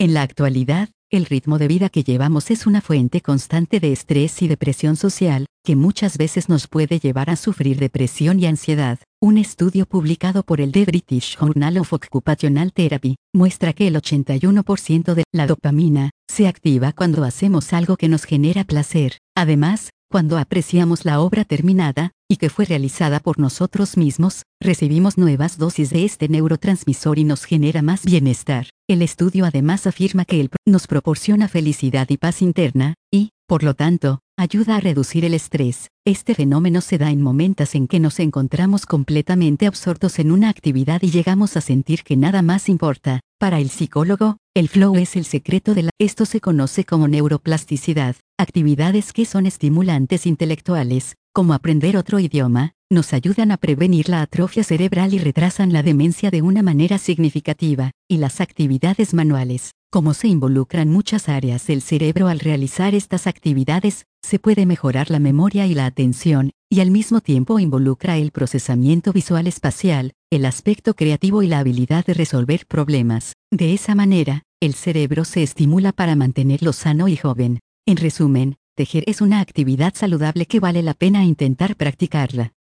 En la actualidad, el ritmo de vida que llevamos es una fuente constante de estrés y depresión social, que muchas veces nos puede llevar a sufrir depresión y ansiedad. Un estudio publicado por el The British Journal of Occupational Therapy muestra que el 81% de la dopamina se activa cuando hacemos algo que nos genera placer. Además, cuando apreciamos la obra terminada, y que fue realizada por nosotros mismos, recibimos nuevas dosis de este neurotransmisor y nos genera más bienestar. El estudio además afirma que nos proporciona felicidad y paz interna, y, por lo tanto, ayuda a reducir el estrés. Este fenómeno se da en momentos en que nos encontramos completamente absortos en una actividad y llegamos a sentir que nada más importa. Para el psicólogo, el flow es el secreto de esto se conoce como neuroplasticidad. Actividades que son estimulantes intelectuales, como aprender otro idioma, nos ayudan a prevenir la atrofia cerebral y retrasan la demencia de una manera significativa, y las actividades manuales, como se involucran muchas áreas del cerebro al realizar estas actividades, se puede mejorar la memoria y la atención, y al mismo tiempo involucra el procesamiento visual espacial, el aspecto creativo y la habilidad de resolver problemas. De esa manera, el cerebro se estimula para mantenerlo sano y joven. En resumen, tejer es una actividad saludable que vale la pena intentar practicarla.